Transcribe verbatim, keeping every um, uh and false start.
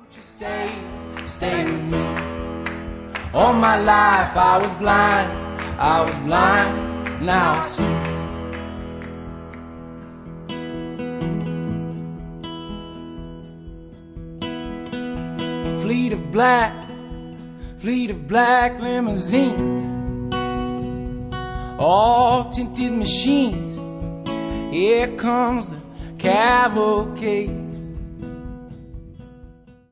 you stay, stay with me. All my life I was blind, I was blind, now I see. Fleet of black, fleet of black limousines, all tinted machines. Here comes the cavalcade.